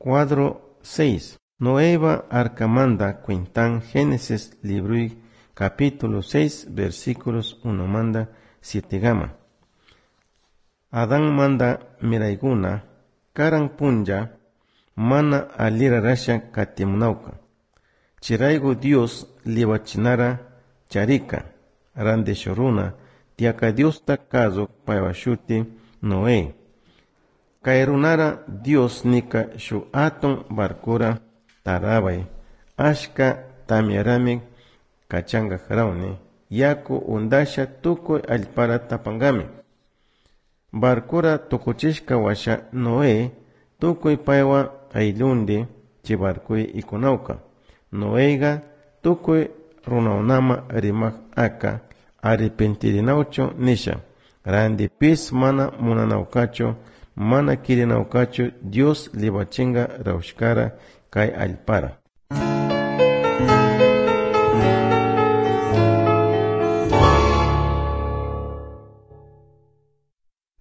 Cuadro 6. Noeva arcamanda cuentan Génesis libro capítulo 6 versículos 1 manda 7 gama. Adán manda mirayguna karan punja mana alira rasha katimunauka. Chiraigo Dios liwachinara charika randeshoruna tiaka Dios ta caso payashuti Noé. Kairunara Dios nika shu aton barkura tarabay ashka tamiarami kachanga jaraune yaku undasha tukoy alpara tapangami. Barkura tukuchishka washa Noé tukoy paywa aylundi chi barkuy ikunauka. Noéga tukoy runaunama rimak aka arrepentirinaucho nisha. Randi pis mana munanaukacho mana kirinaukacho Dios liwachinga raushkara kay alpara.